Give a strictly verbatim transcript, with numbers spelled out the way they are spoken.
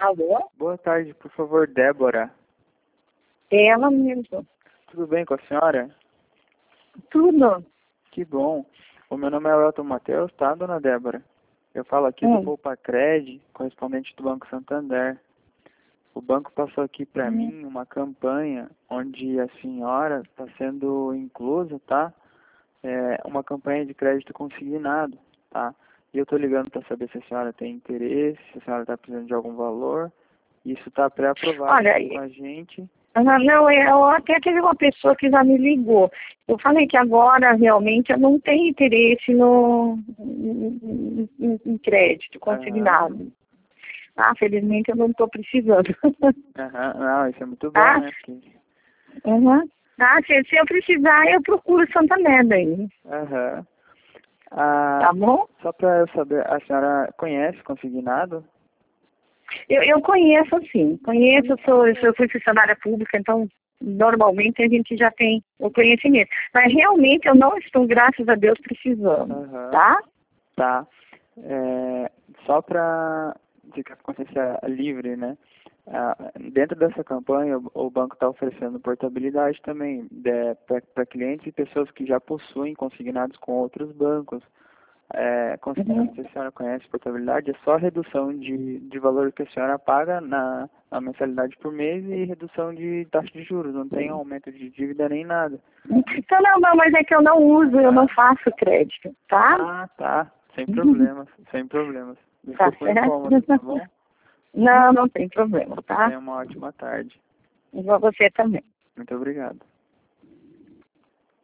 Alô? Boa tarde, por favor, Débora. É ela mesmo. Tudo bem com a senhora? Tudo. Que bom. O meu nome é Elton Matheus, tá, dona Débora? Eu falo aqui do Hum. Poupacred, correspondente do Banco Santander. O banco passou aqui para Hum. mim uma campanha onde a senhora está sendo inclusa, tá? É uma campanha de crédito consignado, tá? E eu estou ligando para saber se a senhora tem interesse, se a senhora está precisando de algum valor. Isso está pré-aprovado Olha, com a gente. ah, não, eu até teve uma pessoa que já me ligou. Eu falei que agora realmente eu não tenho interesse no, em, em- em crédito consignado. Aham. Ah, felizmente eu não estou precisando. Aham, não, isso é muito bom, Tá? né? Porque... Uhum. Ah, se, se eu precisar, eu procuro Santander daí. Aham. Ah, Tá bom? só para eu saber, a senhora conhece consignado? Eu, eu conheço, sim. Conheço, eu, sou, eu sou- eu fui funcionária pública, então normalmente a gente já tem o conhecimento. Mas realmente eu não estou, graças a Deus, precisando. Aham. Tá? Tá. É, só para ficar com consciência livre, né? Ah, dentro dessa campanha, o, o banco está oferecendo portabilidade também para clientes e pessoas que já possuem consignados com outros bancos. É, consignado, Uhum. se a senhora conhece portabilidade, é só redução de, de valor que a senhora paga na, na mensalidade por mês e redução de taxa de juros. Não tem aumento de dívida nem nada. Então, não, não, mas é que eu não uso, eu não faço crédito, tá? Ah, tá. Sem problemas, sem problemas. Tá Desculpa o incômodo, tá certo? bom? Não, não tem problema, tá? Tenha uma ótima tarde. Igual você também. Muito obrigado.